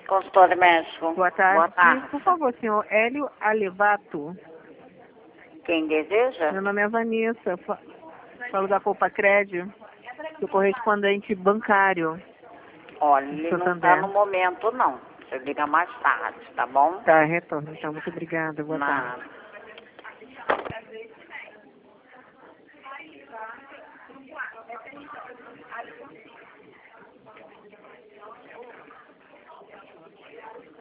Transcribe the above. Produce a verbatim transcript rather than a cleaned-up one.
Consultório médico. Boa tarde. Boa tarde. Por favor, senhor Hélio Alevato. Quem deseja? Meu nome é Vanessa. Fa- Falo da Copa Crédito, do correspondente bancário. Olha, ele não está Santander. no momento, não. Você liga mais tarde, tá bom? Tá, retorno. Então, muito obrigada. Boa tarde. Nada.